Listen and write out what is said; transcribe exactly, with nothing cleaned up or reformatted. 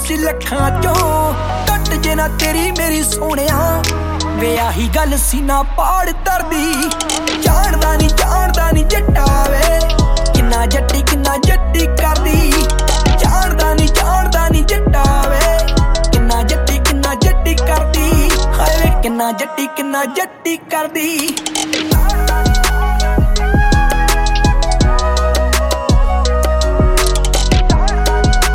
ਸੀ ਲੱਖਾਂ ਚੋਂ ਟੁੱਟ ਜੇ ਨਾ ਤੇਰੀ ਮੇਰੀ ਸੋਹਣਿਆ ਵੇ ਆਹੀ ਗੱਲ ਸੀ ਨਾ ਪਾੜ ਧਰਦੀ ਜਾਣਦਾ ਨੀ ਜਾਣਦਾ ਨੀ ਜੱਟਾ ਵੇ ਕਿੰਨਾ ਜੱਟੀ ਕਿੰਨਾ ਜੱਟੀ ਕਰਦੀ ਜਾਣਦਾ ਨੀ ਜਾਣਦਾ ਨੀ ਜੱਟਾ ਵੇ ਕਿੰਨਾ ਜੱਟੀ ਕਿੰਨਾ ਜੱਟੀ ਕਰਦੀ ਹਾਏ ਵੇ ਕਿੰਨਾ ਜੱਟੀ ਕਿੰਨਾ ਜੱਟੀ ਕਰਦੀ